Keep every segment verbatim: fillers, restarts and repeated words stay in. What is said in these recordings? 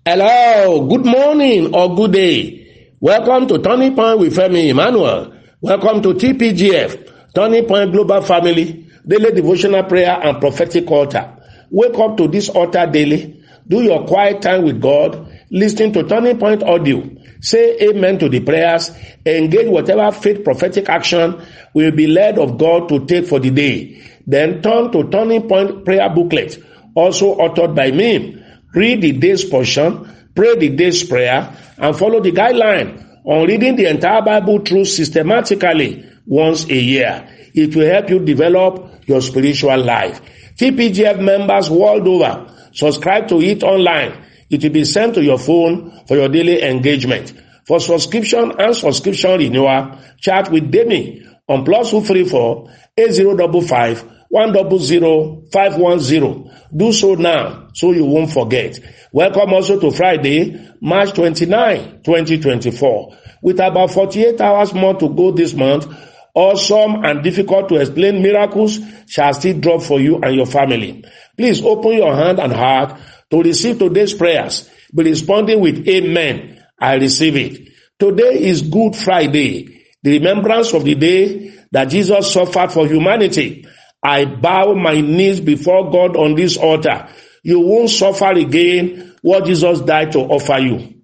Hello, good morning or good day. Welcome to Turning Point with Femi Emmanuel. Welcome to T P G F, Turning Point Global Family, Daily Devotional Prayer and Prophetic Altar. Wake up to this altar daily. Do your quiet time with God. Listen to Turning Point audio. Say amen to the prayers. Engage whatever faith prophetic action will be led of God to take for the day. Then turn to Turning Point prayer booklet, also authored by me. Read the day's portion, pray the day's prayer, and follow the guideline on reading the entire Bible through systematically once a year. It will help you develop your spiritual life. T P G F members world over, subscribe to it online. It will be sent to your phone for your daily engagement. For subscription and subscription renewal, chat with Demi on plus two three four eight zero five five one zero zero five one zero. Do so now so you won't forget. Welcome also to Friday, March twenty-ninth, twenty twenty-four. With about forty-eight hours more to go this month, awesome and difficult to explain miracles shall still drop for you and your family. Please open your hand and heart to receive today's prayers. Be responding with amen. I receive it. Today is Good Friday, the remembrance of the day that Jesus suffered for humanity. I bow my knees before God on this altar. You won't suffer again what Jesus died to offer you.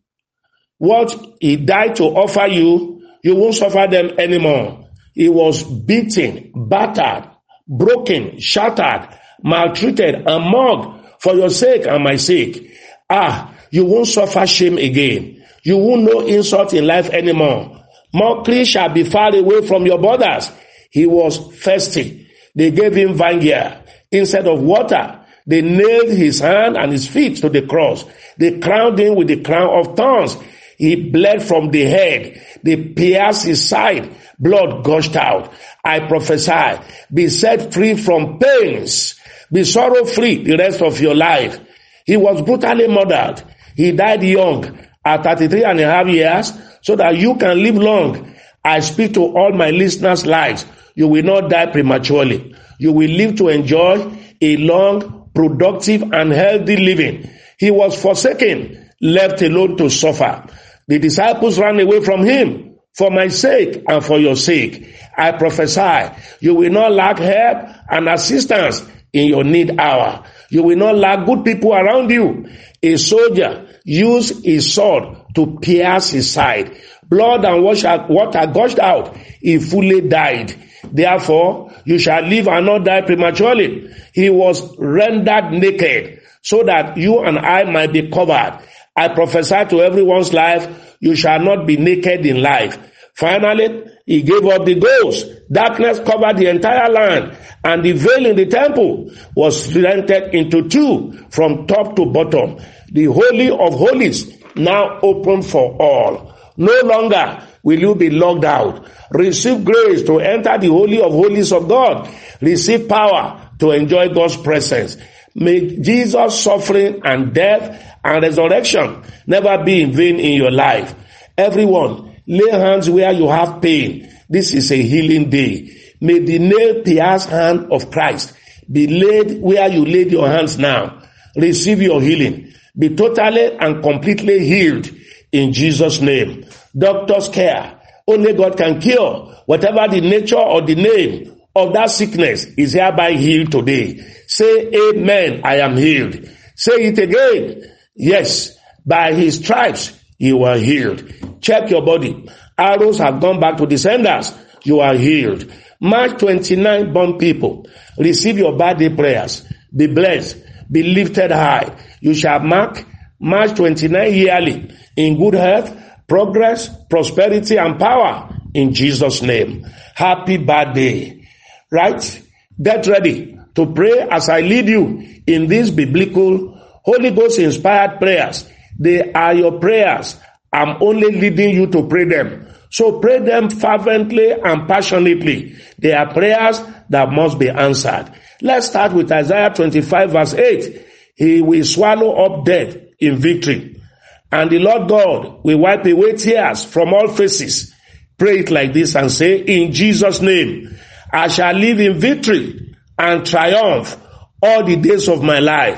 What he died to offer you, you won't suffer them anymore. He was beaten, battered, broken, shattered, maltreated, and mocked for your sake and my sake. Ah, you won't suffer shame again. You won't know insult in life anymore. Mockery shall be far away from your borders. He was thirsty. They gave him vinegar instead of water. They nailed his hand and his feet to the cross. They crowned him with the crown of thorns. He bled from the head. They pierced his side. Blood gushed out. I prophesy, be set free from pains. Be sorrow-free the rest of your life. He was brutally murdered. He died young at thirty-three and a half years so that you can live long. I speak to all my listeners' lives. You will not die prematurely. You will live to enjoy a long, productive, and healthy living. He was forsaken, left alone to suffer. The disciples ran away from him for my sake and for your sake. I prophesy, you will not lack help and assistance in your need hour. You will not lack good people around you. A soldier used his sword to pierce his side. Blood and water gushed out. He fully died. Therefore, you shall live and not die prematurely. He was rendered naked so that you and I might be covered. I prophesy to everyone's life, you shall not be naked in life. Finally, he gave up the ghost. Darkness covered the entire land, and the veil in the temple was rented into two from top to bottom. The Holy of Holies now open for all. No longer will you be locked out. Receive grace to enter the Holy of Holies of God. Receive power to enjoy God's presence. May Jesus' suffering and death and resurrection never be in vain in your life. Everyone, lay hands where you have pain. This is a healing day. May the nail-pierced hand of Christ be laid where you laid your hands now. Receive your healing. Be totally and completely healed in Jesus' name. Doctor's care. Only God can cure. Whatever the nature or the name of that sickness is hereby healed today. Say amen, I am healed. Say it again. Yes, by his stripes you are healed. Check your body. Arrows have gone back to the senders. You are healed. March twenty-ninth, born people, receive your birthday prayers. Be blessed. Be lifted high. You shall mark March twenty-ninth yearly in good health, progress, prosperity, and power in Jesus' name. Happy birthday. Right? Get ready to pray as I lead you in these biblical, Holy Ghost inspired prayers. They are your prayers. I'm only leading you to pray them. So pray them fervently and passionately. They are prayers that must be answered. Let's start with Isaiah twenty-five verse eight. He will swallow up death in victory, and the Lord God will wipe away tears from all faces. Pray it like this and say, in Jesus' name, I shall live in victory and triumph all the days of my life.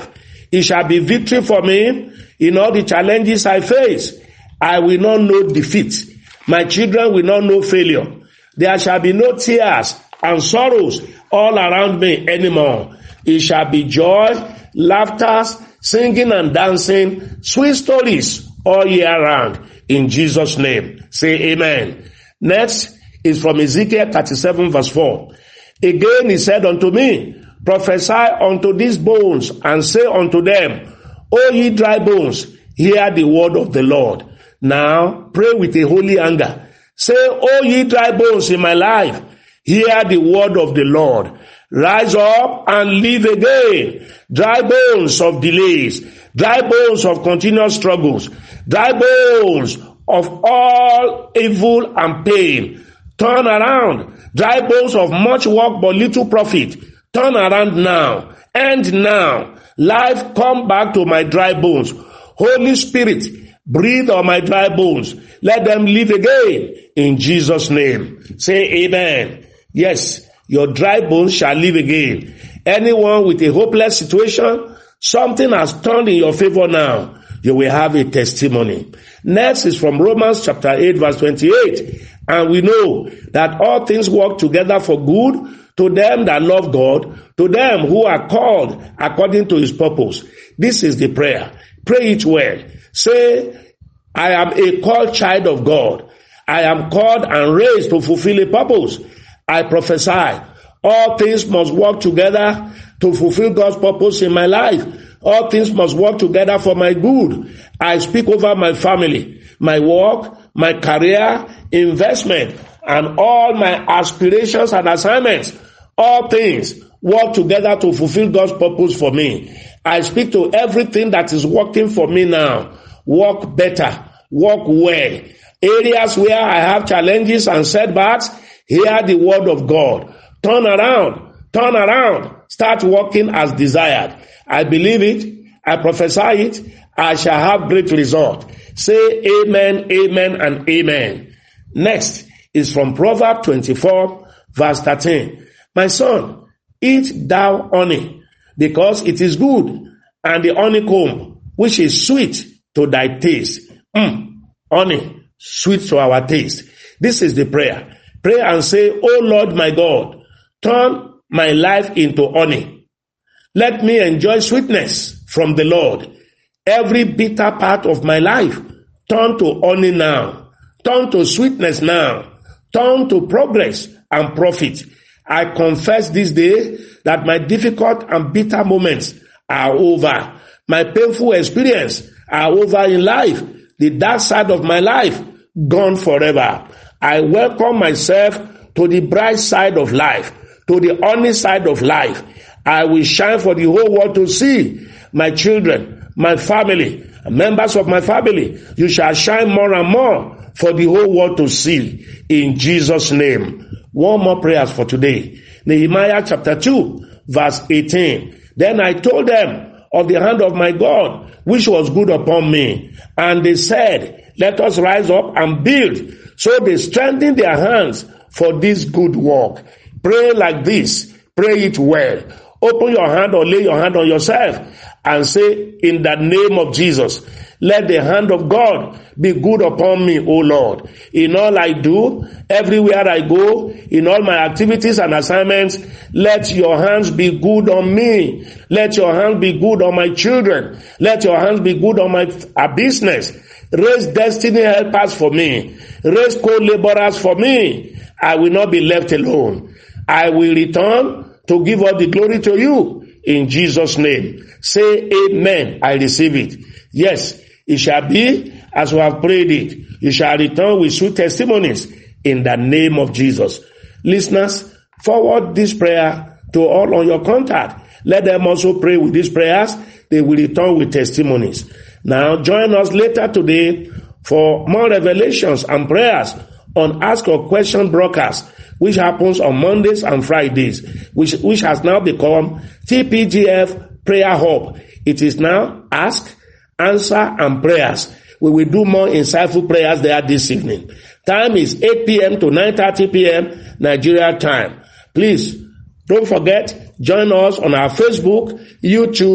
It shall be victory for me in all the challenges I face. I will not know defeat. My children will not know failure. There shall be no tears and sorrows all around me anymore. It shall be joy, laughter, singing and dancing, sweet stories all year round. In Jesus' name, say amen. Next is from Ezekiel thirty-seven verse four. Again he said unto me, prophesy unto these bones, and say unto them, O ye dry bones, hear the word of the Lord. Now pray with a holy anger. Say, O ye dry bones in my life, hear the word of the Lord. Rise up and live again. Dry bones of delays, dry bones of continuous struggles, dry bones of all evil and pain. Turn around. Dry bones of much work but little profit. Turn around now. End now. Life, come back to my dry bones. Holy Spirit, breathe on my dry bones. Let them live again. In Jesus' name. Say amen. Yes, your dry bones shall live again. Anyone with a hopeless situation, something has turned in your favor now. You will have a testimony. Next is from Romans chapter eight verse twenty-eight. And we know that all things work together for good to them that love God, to them who are called according to his purpose. This is the prayer. Pray it well. Say, I am a called child of God. I am called and raised to fulfill a purpose. I prophesy. All things must work together to fulfill God's purpose in my life. All things must work together for my good. I speak over my family, my work, my career, investment, and all my aspirations and assignments. All things work together to fulfill God's purpose for me. I speak to everything that is working for me now. Work better. Work well. Areas where I have challenges and setbacks, hear the word of God. Turn around. Turn around. Start working as desired. I believe it. I prophesy it. I shall have great result. Say amen, amen, and amen. Next is from Proverbs twenty-four, verse thirteen. My son, eat thou honey, because it is good, and the honeycomb, which is sweet to thy taste. Mm, honey, sweet to our taste. This is the prayer. Pray and say, O Lord my God, turn my life into honey. Let me enjoy sweetness from the Lord. Every bitter part of my life, turn to honey now. Turn to sweetness now. Turn to progress and profit. I confess this day that my difficult and bitter moments are over. My painful experience are over in life. The dark side of my life, gone forever. I welcome myself to the bright side of life, to the honest side of life. I will shine for the whole world to see. My children, my family, members of my family, you shall shine more and more for the whole world to see. In Jesus' name. One more prayers for today. Nehemiah chapter two, verse eighteen. Then I told them of the hand of my God, which was good upon me. And they said, let us rise up and build. So they strengthened their hands for this good work. Pray like this. Pray it well. Open your hand or lay your hand on yourself and say, in the name of Jesus, let the hand of God be good upon me, O Lord. In all I do, everywhere I go, in all my activities and assignments, let your hands be good on me. Let your hand be good on my children. Let your hands be good on my uh, business. Raise destiny helpers for me. Raise co-laborers for me. I will not be left alone. I will return to give all the glory to you. In Jesus' name. Say amen. I receive it. Yes, it shall be as we have prayed it. You shall return with sweet testimonies in the name of Jesus. Listeners, forward this prayer to all on your contact. Let them also pray with these prayers. They will return with testimonies. Now join us later today for more revelations and prayers on Ask Your Question broadcast, which happens on Mondays and Fridays, which, which has now become T P G F Prayer Hub. It is now Ask, Answer, and Prayers. We will do more insightful prayers there this evening. Time is eight p.m. to nine thirty p.m. Nigeria time. Please, don't forget, join us on our Facebook, YouTube,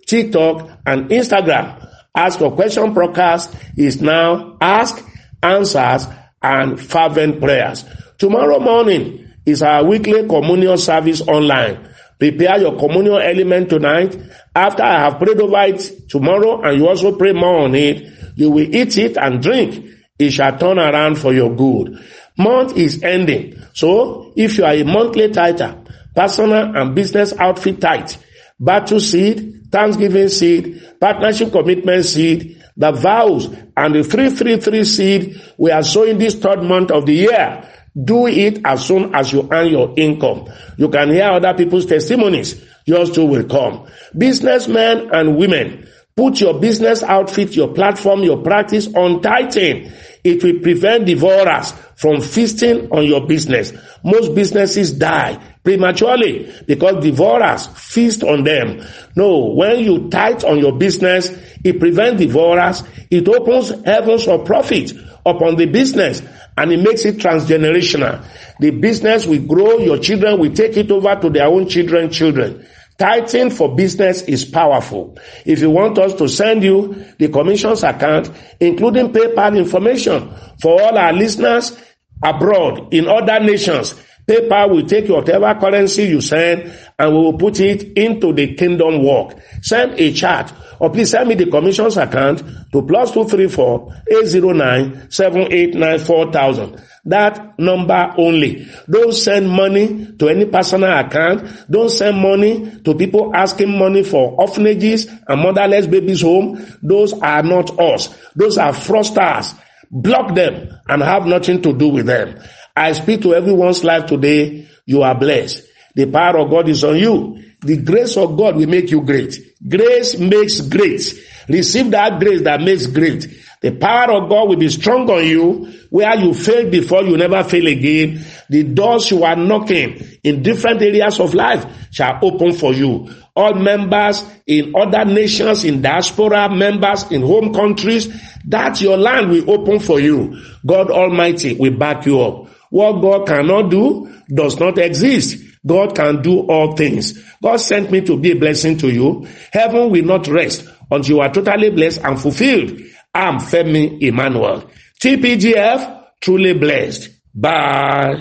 TikTok, and Instagram. Ask Your Question podcast is now Ask, Answers, and Fervent Prayers. Tomorrow morning is our weekly communion service online. Prepare your communion element tonight. After I have prayed over it tomorrow, and you also pray more on it, you will eat it and drink. It shall turn around for your good. Month is ending. So, if you are a monthly tither, personal and business outfit tithe, battle seed, Thanksgiving seed, partnership commitment seed, the vows, and the three three three seed we are sowing this third month of the year, do it as soon as you earn your income. You can hear other people's testimonies. Yours too will come. Businessmen and women, put your business outfit, your platform, your practice on tithing. It will prevent devourers from feasting on your business. Most businesses die prematurely because devourers feast on them. No, when you tithe on your business, it prevents devourers. It opens heavens of profit upon the business, and it makes it transgenerational. The business will grow. Your children will take it over to their own children's children. Tithing for business is powerful. If you want us to send you the commission's account, including PayPal information for all our listeners abroad in other nations, PayPal will take whatever currency you send and we will put it into the kingdom work. Send a chat, or please send me the commission's account to plus two three four eight zero nine seven eight nine four thousand. That number only. Don't send money to any personal account. Don't send money to people asking money for orphanages and motherless babies home. Those are not us. Those are fraudsters. Block them and have nothing to do with them. I speak to everyone's life today. You are blessed. The power of God is on you. The grace of God will make you great. Grace makes great. Receive that grace that makes great. The power of God will be strong on you. Where you failed before, you never fail again. The doors you are knocking in different areas of life shall open for you. All members in other nations, in diaspora, members in home countries, that your land will open for you. God Almighty will back you up. What God cannot do does not exist. God can do all things. God sent me to be a blessing to you. Heaven will not rest until you are totally blessed and fulfilled. I'm Femi Emmanuel. T P G F, truly blessed. Bye.